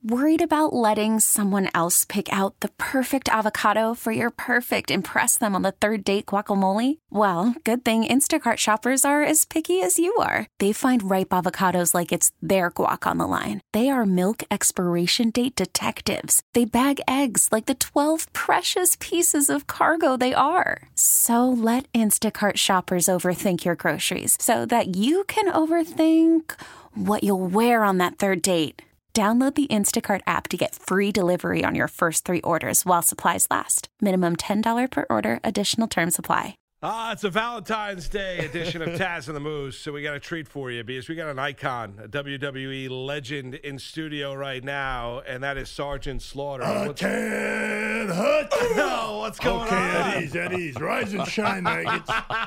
Worried about letting someone else pick out the perfect avocado for your perfect impress them on the third date guacamole? Well, good thing Instacart shoppers are as picky as you are. They find ripe avocados like it's their guac on the line. They are milk expiration date detectives. They bag eggs like the 12 precious pieces of cargo they are. So let Instacart shoppers overthink your groceries so that you can overthink what you'll wear on that third date. Download the Instacart app to get free delivery on your first 3 orders while supplies last. Minimum $10 per order. Additional terms apply. It's a Valentine's Day edition of Taz and the Moose, so we got a treat for you because we got an icon, a WWE legend in studio right now, and that is Sergeant Slaughter. Ted Hutch. Oh, what's going on? Okay, at ease. Rise and shine, maggots.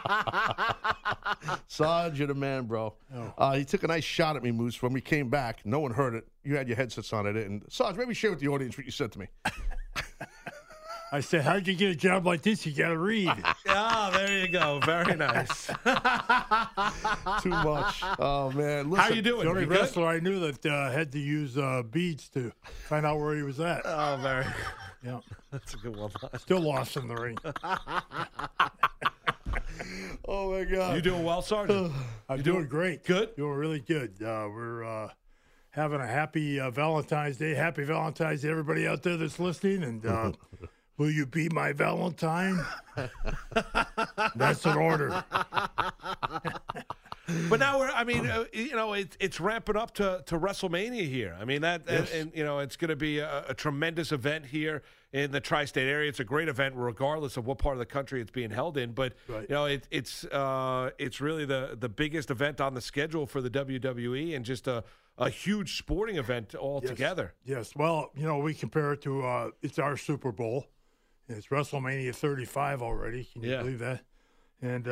Sarge, you're the man, bro. He took a nice shot at me, Moose. When we came back, no one heard it. You had your headsets on, I didn't. Sarge, maybe share with the audience what you said to me. I said, how'd you get a job like this? You got to read. Oh, there you go. Very nice. Too much. Oh, man. Listen, how you doing? The only You good? wrestler I knew that had to use beads to find out where he was at. Oh, very. Yeah. That's a good one. Still lost in the ring. Oh, my God. You doing well, Sergeant? I'm doing great. Good? Doing really good. We're having a happy Valentine's Day. Happy Valentine's Day, everybody out there that's listening. And will you be my Valentine? That's an order. But now it's ramping up to WrestleMania here. I mean, Yes. and it's going to be a tremendous event here in the tri-state area. It's a great event regardless of what part of the country it's being held in. But, Right. it's really the biggest event on the schedule for the WWE and just a huge sporting event altogether. Yes. Well, we compare it to it's our Super Bowl. It's WrestleMania 35 already. Can you believe that? And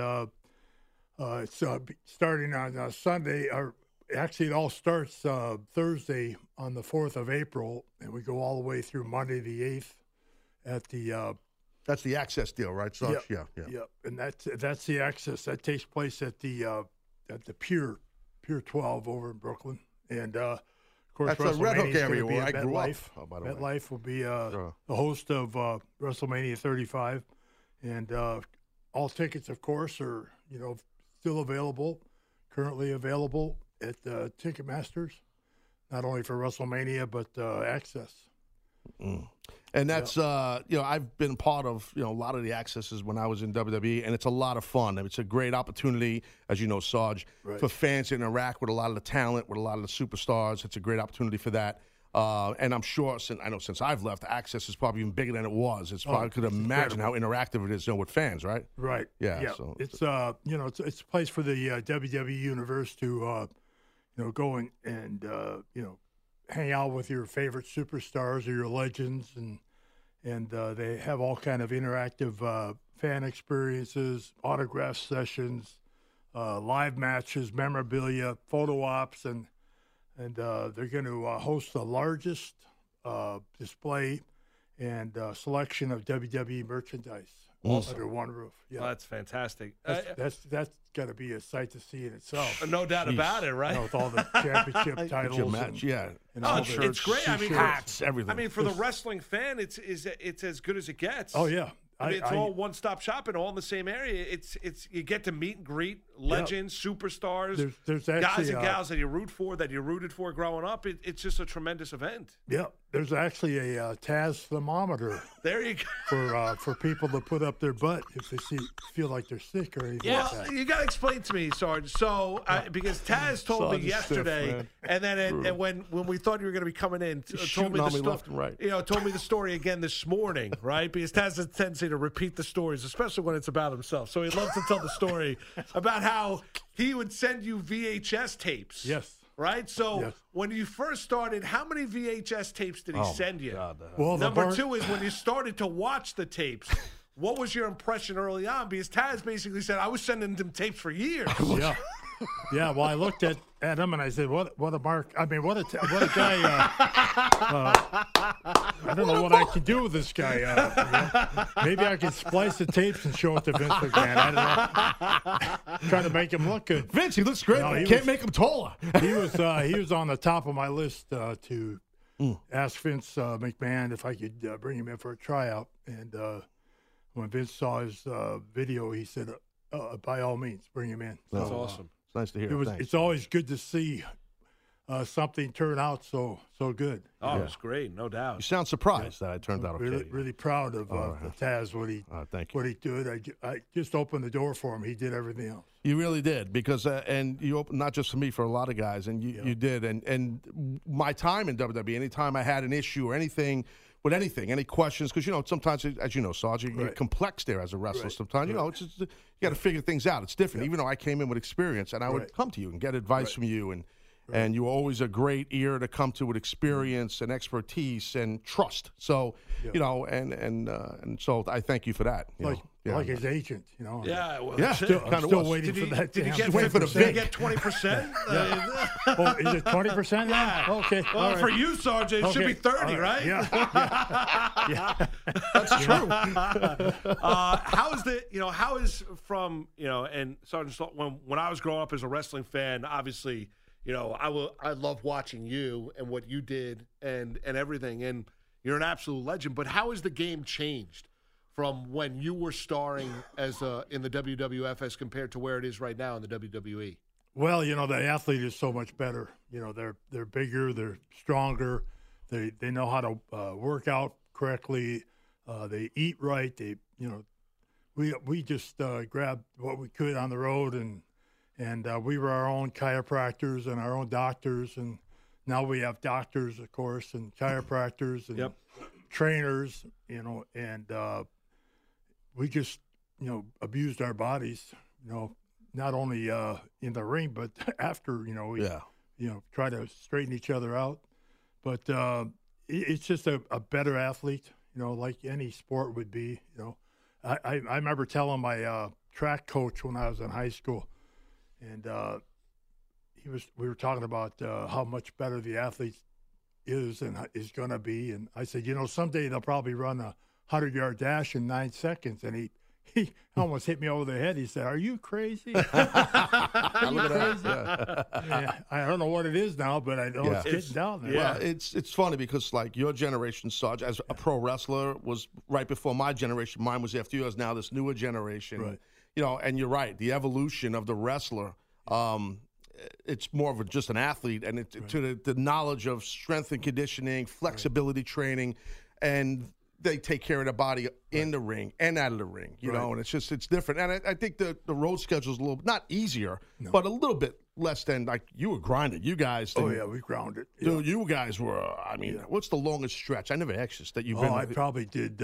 it's starting on Sunday. Actually, it all starts Thursday on the 4th of April, and we go all the way through Monday the 8th at the That's the access deal, right, Sarge? Yep. Yeah. Yep. And that's the access. That takes place at the Pier 12 over in Brooklyn. And, of course, That's the Red Hook WrestleMania is area gonna be where I at grew up. MetLife. Oh, by the way. MetLife will be the host of WrestleMania 35. And all tickets, of course, are, still available, currently available at Ticketmasters, not only for WrestleMania, but Access. Mm. And that's, I've been part of, a lot of the accesses when I was in WWE, and it's a lot of fun. It's a great opportunity, as you know, Sarge, Right. for fans to interact with a lot of the talent, with a lot of the superstars. It's a great opportunity for that. And I'm sure, since I've left, Access is probably even bigger than it was. I could imagine how interactive it is, with fans, right? Right. Yeah. So it's it's a place for the WWE universe to go and hang out with your favorite superstars or your legends, and they have all kind of interactive fan experiences, autograph sessions, live matches, memorabilia, photo ops, and they're going to host the largest display and selection of WWE merchandise under one roof. Yeah, Well, that's fantastic. that's got to be a sight to see in itself. No doubt about it, right? With all the championship titles. your match, and all it's the great. I mean, hats, everything. I mean, for the wrestling fan, it's as good as it gets. Oh, yeah. I mean, it's all one-stop shopping, all in the same area. It's you get to meet and greet legends, superstars, There's guys actually, and gals that you root for, that you rooted for growing up. It's just a tremendous event. Yeah, there's actually a Taz thermometer There you go. for people to put up their butt if they feel like they're sick or anything like Well, that. you got to explain to me, Sarge. So, because Taz told Sarge me is stiff, yesterday, man. and then and when we thought you were going to be coming in, told shooting me the on me story. left and right. Told me the story again this morning, right? Because Taz has a tendency to repeat the stories, especially when it's about himself. So he loves to tell the story about how he would send you VHS tapes. Yes. Right? So Yes. when you first started, how many VHS tapes did he send you? Well, Number two is when you started to watch the tapes, what was your impression early on? Because Taz basically said, I was sending them tapes for years. Yeah. Yeah, well, I looked at him and I said, "What a mark! I mean, what a guy! I don't know what I can do with this guy. Maybe I could splice the tapes and show it to Vince McMahon. I don't know. Trying to make him look good. Vince, he looks great. No, but he can't was- make him taller. He was on the top of my list to asked Vince McMahon if I could bring him in for a tryout. And when Vince saw his video, he said, by all means, bring him in. That's awesome. It's nice to hear. It's always good to see something turn out so good. Oh, it was great, no doubt. You sound surprised that I turned out okay. Really proud of Taz, what he did. I just opened the door for him. He did everything else. You really did, because and you opened not just for me, for a lot of guys, and you did. And my time in WWE, anytime I had an issue or anything with anything, any questions, because sometimes, as you know, Sarge, you're complex there as a wrestler. Sometimes it's just, you got to figure things out. It's different. Even though I came in with experience, and I would come to you and get advice from you, and you were always a great ear to come to with experience and expertise and trust. So, and so I thank you for that. Like his agent, Yeah, well, I'm still waiting for that. Did he get 20%? Did he get 20%? Oh, is it 20% now? Okay. Well, right. for you, Sergeant, it should be 30, right? Yeah. That's true. How is from, and Sergeant, when I was growing up as a wrestling fan, obviously, I love watching you and what you did and everything, and you're an absolute legend. But how has the game changed from when you were starring in the WWF as compared to where it is right now in the WWE? Well, the athlete is so much better. They're bigger, they're stronger, they know how to work out correctly, they eat right. We just grabbed what we could on the road, and we were our own chiropractors and our own doctors, and now we have doctors, of course, and chiropractors and trainers, and we just, abused our bodies, not only in the ring, but after, we, try to straighten each other out. But it's just a better athlete, like any sport would be, I remember telling my track coach when I was in high school, and we were talking about how much better the athlete is and is going to be. And I said, someday they'll probably run a 100-yard dash in 9 seconds. And he almost hit me over the head. He said, "Are you crazy?" I don't know what it is now, but I know it's getting down there. Well, it's funny because, like, your generation, Sarge, as a pro wrestler, was right before my generation. Mine was after yours. Now this newer generation. Right. And you're right. The evolution of the wrestler, it's more of just an athlete, and to the knowledge of strength and conditioning, flexibility training, and they take care of the body in the ring and out of the ring, and it's different. And I think the road schedule is a little, not easier, but a little bit less than, like, you were grinding. You guys. We grounded. Dude, you guys were, what's the longest stretch? I never asked this, that you've been. I probably did.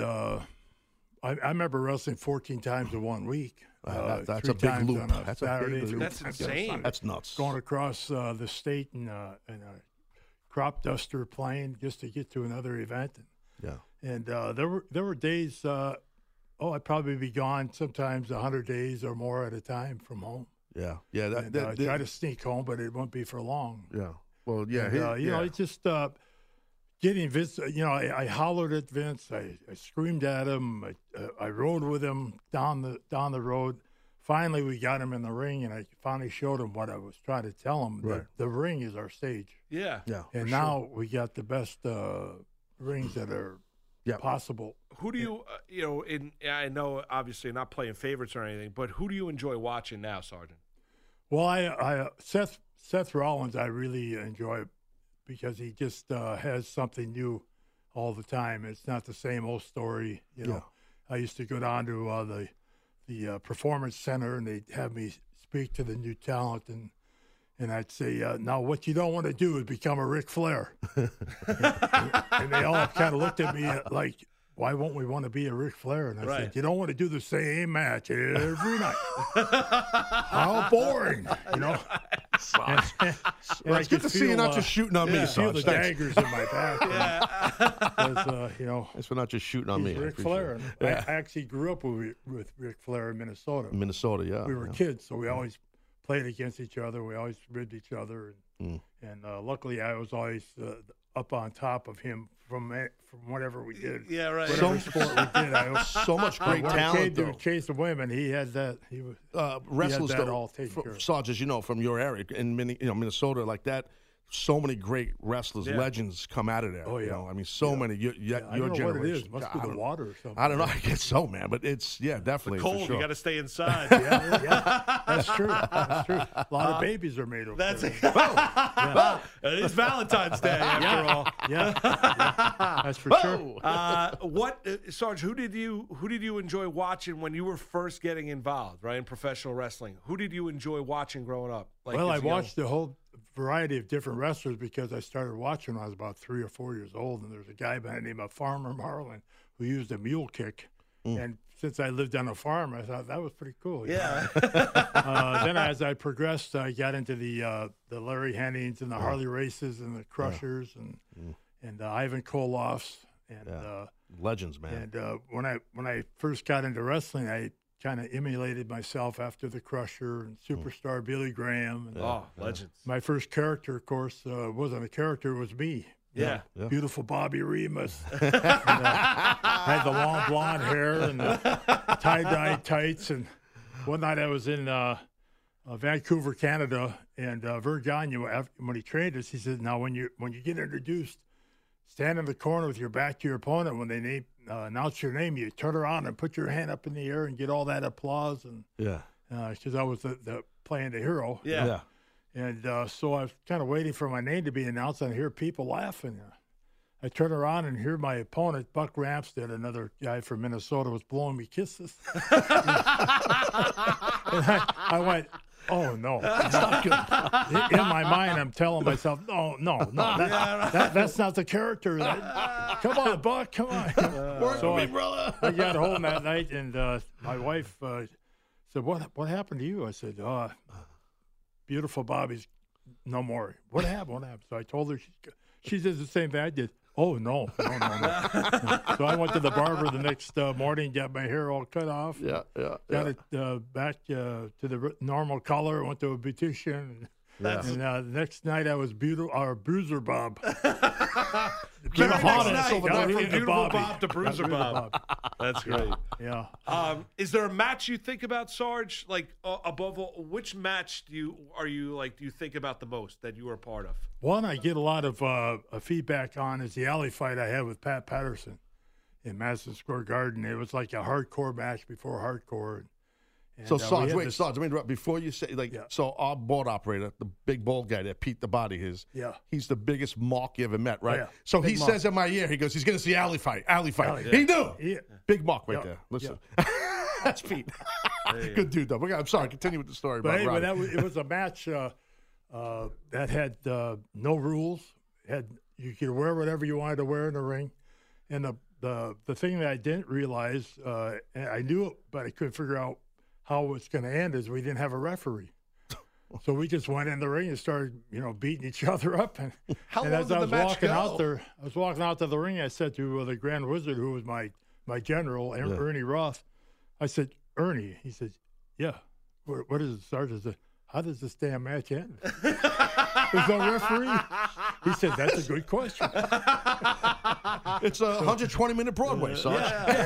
I remember wrestling 14 times in 1 week. That's a big loop. That's Saturday. That's insane. That's nuts. Going across the state in a crop duster plane just to get to another event. And there were days. I'd probably be gone sometimes 100 days or more at a time from home. Try to sneak home, but it won't be for long. Well, it's just getting Vince. I hollered at Vince. I screamed at him. I rode with him down the road. Finally, we got him in the ring, and I finally showed him what I was trying to tell him. Right. The ring is our stage. And now we got the best rings that are possible. Who do you, I know obviously you're not playing favorites or anything, but who do you enjoy watching now, Sergeant? Well, Seth Rollins, I really enjoy because he just has something new all the time. It's not the same old story. I used to go down to the Performance Center, and they'd have me speak to the new talent, and I'd say, now what you don't want to do is become a Ric Flair. and they all kind of looked at me like, why won't we want to be a Ric Flair? And I said, you don't want to do the same match every night. How boring, It's good to see you not just shooting on me, I feel the daggers in my back. Thanks for not just shooting on me. Ric Flair. I actually grew up with Ric Flair in Minnesota. We were kids, so we always played against each other. We always ribbed each other. And luckily, I was always up on top of him from whatever we did. Yeah, right. Whatever sport we did. So much great talent, though. Chase the women, he had that. He was wrestlers, he had that all taken care of. Sarge, as you know, from your area in Minnesota, like that. so many great wrestlers, legends come out of there. Oh, yeah. You know? I mean, so many. Your I don't know generation. what it is. It must be the water or something. I don't know. I guess so, man. But it's definitely cold. for sure. You got to stay inside. Yeah, that's true. That's true. A lot of babies are made over That's there. Well, it is Valentine's Day after all. Yeah, that's for sure. Sarge? Who did you enjoy watching when you were first getting involved, right, in professional wrestling? Who did you enjoy watching growing up? Well, I watched the whole variety of different wrestlers because I started watching when I was about 3 or 4 years old, and there's a guy by the name of Farmer Marlin who used a mule kick, and since I lived on a farm, I thought that was pretty cool. Yeah. Then as I progressed, I got into the Larry Hennings and the Harley Races and the Crushers and Ivan Koloffs and legends, man. And when I first got into wrestling, I kind of emulated myself after the Crusher and Superstar Billy Graham. And, legends. My first character, of course, wasn't a character; it was me. Yeah. Beautiful Bobby Remus. And, had the long blonde hair and the tie-dye tights. And one night I was in Vancouver, Canada, and Vern Gagne, when he trained us, he said, "Now when you get introduced, stand in the corner with your back to your opponent. When they announce your name, you turn around and put your hand up in the air and get all that applause." And because I was the playing the hero. Yeah. And so I was kind of waiting for my name to be announced, and I hear people laughing. I turn around and hear my opponent, Buck Ramstead, another guy from Minnesota, was blowing me kisses. And I went, "Oh, no, that's not good." In my mind, I'm telling myself, no, that's not the character. Come on, Buck, come on. Work with me, brother. I got home that night, and my wife said, what happened to you? I said, Beautiful Bobby's no more. What happened? So I told her, she did the same thing I did. Oh, no. So I went to the barber the next morning, got my hair all cut off. Got it back to the normal color, went to a beautician. And the next night I was Bruiser Bob. Very nice. From Beautiful Bob to Bruiser Bob. That's great. Yeah. Is there a match you think about, Sarge? Like above all, which match do you think about the most that you were a part of? One I get a lot of feedback on is the alley fight I had with Pat Patterson in Madison Square Garden. It was like a hardcore match before hardcore. And, so, Sarge, Sarge, let me interrupt. Before you say, so our board operator, the big bald guy that Pete the Body is, he's the biggest mark you ever met, right? So big he says in my ear, he goes, he's going to see alley fight. He knew. Yeah. Big mark right there. Listen. That's Pete. Good dude, though. I'm sorry, continue with the story. But anyway, it was a match that had no rules. You could wear whatever you wanted to wear in the ring. And the thing that I didn't realize, I knew it, but I couldn't figure out how it was going to end, is we didn't have a referee. So we just went in the ring and started, beating each other up. And, how and long as did I the was match walking go? out there, I was walking out to the ring. I said to the Grand Wizard, who was my general, Ernie Roth, I said, "Ernie," he said, "Yeah, what is it, Sergeant?" I said, "How does this damn match end?" There's no referee. He said, "That's a good question." It's a 120-minute Broadway, Sarge.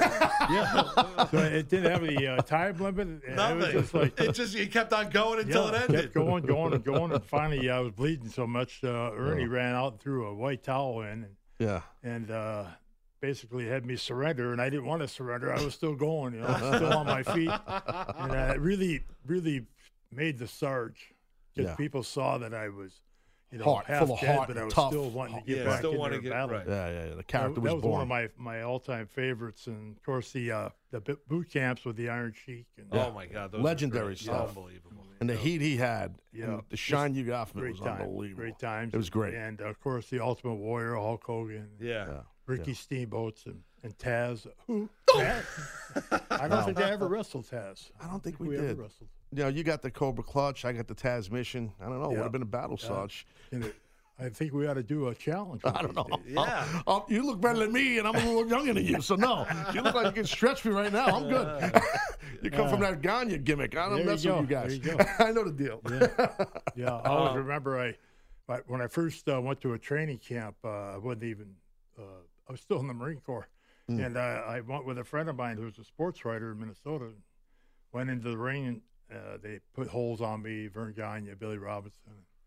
Yeah. So it didn't have the time limit. Nothing. It was just like, you kept on going until it ended. Kept going, and finally I was bleeding so much. Ernie ran out and threw a white towel in, and basically had me surrender, and I didn't want to surrender. I was still going, still on my feet, and it really, really made the Sarge, because people saw that I was, heart, half full of dead, heart, but I was tough. still wanting to get back into the battle. Right. Yeah. The character that was born. born. One of my all-time favorites, and of course the boot camps with the Iron Sheik. And, Oh my God, those legendary stuff. Unbelievable. And the heat he had, and the shine you got from it was time. unbelievable. Great times. It was great. And of course the Ultimate Warrior, Hulk Hogan. Ricky Steamboats and Taz. Who? Taz? I don't think I ever wrestled Taz. I don't think we ever did. wrestled. You got the Cobra Clutch. I got the Taz Mission. I don't know. It would have been a battle, Sarge. I think we ought to do a challenge. I don't know. Yeah. You look better than me, and I'm a little younger than you, so no. You look like you can stretch me right now. I'm good. You come from that Gagne gimmick. I don't mess with you guys. There you go. I know the deal. Yeah. I always remember when I first went to a training camp, I wasn't even I was still in the Marine Corps. And I went with a friend of mine who was a sports writer in Minnesota. Went into the ring, and they put holes on me, Vern Gagne, Billy Robinson.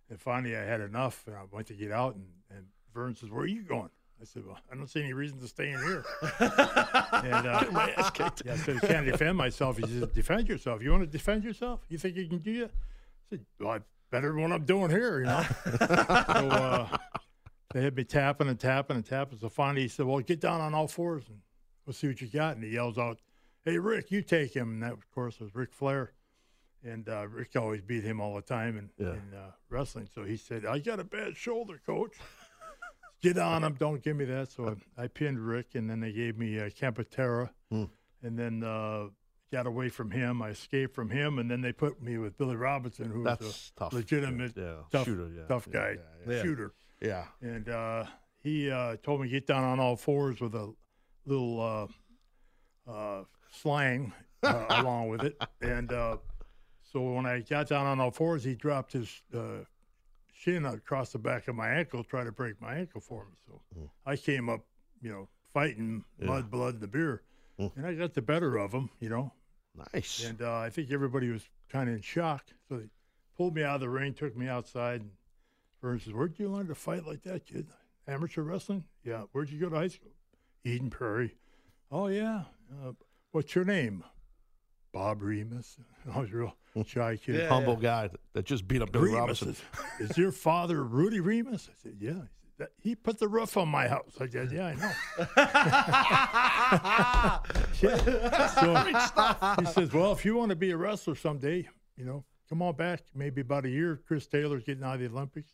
And finally, I had enough, and I went to get out, and Vern says, "Where are you going?" I said, "Well, I don't see any reason to stay in here." And My ass kicked. I said, "I can't defend myself." He said, "Defend yourself. You want to defend yourself? You think you can do it?" I said, "Well, I better than what I'm doing here, you know." So they had me tapping and tapping and tapping. So finally, he said, "Well, get down on all fours and we'll see what you got." And he yells out, "Hey, Rick, you take him." And that, of course, was Ric Flair. And Rick always beat him all the time in wrestling. So he said, "I got a bad shoulder, coach. Get on him. Don't give me that." So I pinned Rick, and then they gave me Campatera. And then got away from him. I escaped from him, and then they put me with Billy Robinson, who was a tough. legitimate Shooter, tough guy, shooter. Yeah. And he told me to get down on all fours with a little slang along with it. And so when I got down on all fours, he dropped his shin across the back of my ankle, trying to break my ankle for me. So I came up, fighting mud, blood, and the beer. And I got the better of him, Nice. And I think everybody was kind of in shock. So they pulled me out of the ring, took me outside, and Vern says, "Where'd you learn to fight like that, kid? Amateur wrestling?" "Yeah." "Where'd you go to high school?" "Eden Prairie." "Oh, yeah. What's your name?" "Bob Remus." I was a real shy kid. Humble guy that just beat up Billy Remus Robinson. Is your father Rudy Remus? I said, "Yeah." He said, "He put the roof on my house." I said, "Yeah, I know." So he says, "Well, if you want to be a wrestler someday, come on back. Maybe about a year. Chris Taylor's getting out of the Olympics."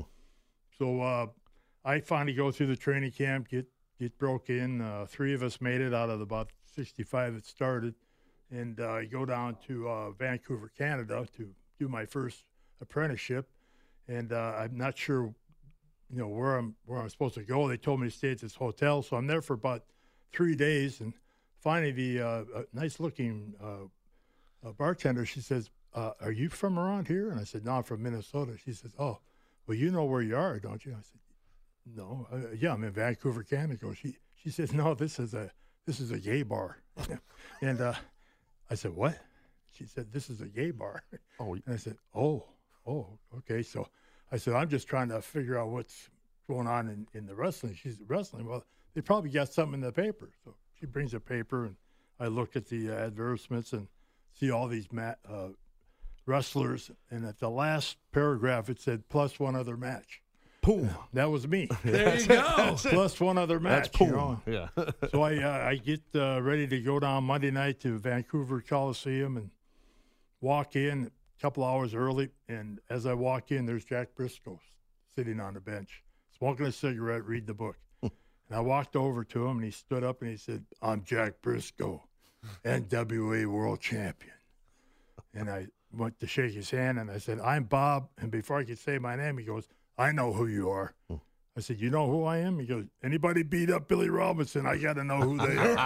So I finally go through the training camp, get broke in. 3 of us made it out of about 65 that started. And I go down to Vancouver, Canada, to do my first apprenticeship. And I'm not sure, where I'm supposed to go. They told me to stay at this hotel, so I'm there for about 3 days. And finally, the nice-looking bartender, she says, "Are you from around here?" And I said, "No, I'm from Minnesota." She says, "Oh, well, you know where you are, don't you?" I said, "No, yeah, I'm in Vancouver, Canada." She says, "No, this is a gay bar." And I said, "What?" She said, "This is a gay bar." And I said, oh, okay. So I said, "I'm just trying to figure out what's going on in the wrestling." She said, "Wrestling? Well, they probably got something in the paper." So she brings a paper, and I look at the advertisements and see all these wrestlers. And at the last paragraph, it said, "plus one other match." Boom. That was me. There you go. Plus one other match. That's boom. Yeah. So I get ready to go down Monday night to Vancouver Coliseum and walk in a couple hours early. And as I walk in, there's Jack Briscoe sitting on the bench, smoking a cigarette, reading the book. And I walked over to him, and he stood up and he said, "I'm Jack Briscoe, NWA World Champion." And I went to shake his hand, and I said, "I'm Bob." And before I could say my name, he goes, "I know who you are." I said, "You know who I am?" He goes, "Anybody beat up Billy Robinson, I got to know who they are."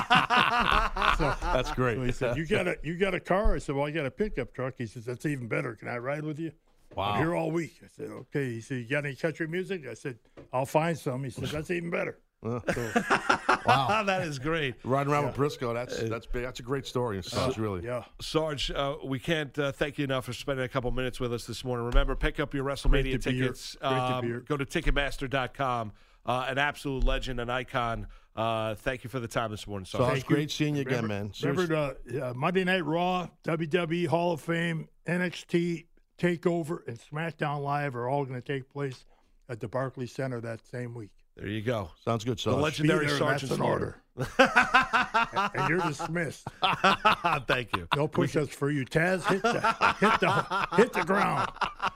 That's great. So he said, you got a car?" I said, "Well, I got a pickup truck." He says, "That's even better. Can I ride with you?" Wow. "I'm here all week." I said, "Okay." He said, "You got any country music?" I said, "I'll find some." He said, "That's even better." Wow. That is great. Riding around with Briscoe, that's big. That's a great story. Sarge, really. Yeah. Sarge, we can't thank you enough for spending a couple minutes with us this morning. Remember, pick up your WrestleMania tickets. Go to Ticketmaster.com. An absolute legend, an icon. Thank you for the time this morning, Sarge. Sarge, great seeing you again, man. Remember Monday Night Raw, WWE Hall of Fame, NXT TakeOver, and SmackDown Live are all going to take place at the Barclays Center that same week. There you go. Sounds good, Sarge. The legendary Be there, Sergeant that's an Slaughter. order. And you're dismissed. Thank you. No push-ups for you, Taz. Hit the ground.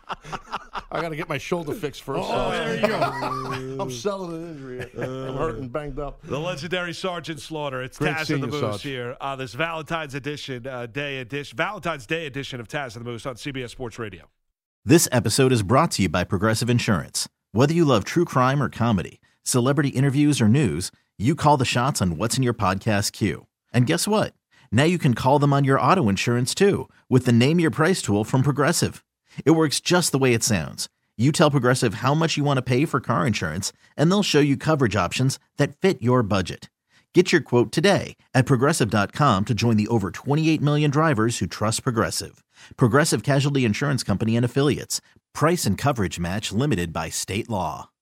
I got to get my shoulder fixed first. Oh, there you go. I'm selling an injury. I'm hurt and banged up. The legendary Sergeant Slaughter. It's Great Taz and seeing the you, Moose Sarge. here on this Valentine's Valentine's Day edition of Taz and the Moose on CBS Sports Radio. This episode is brought to you by Progressive Insurance. Whether you love true crime or comedy, celebrity interviews or news, you call the shots on what's in your podcast queue. And guess what? Now you can call them on your auto insurance too with the Name Your Price tool from Progressive. It works just the way it sounds. You tell Progressive how much you want to pay for car insurance, and they'll show you coverage options that fit your budget. Get your quote today at Progressive.com to join the over 28 million drivers who trust Progressive. Progressive Casualty Insurance Company and Affiliates. Price and coverage match limited by state law.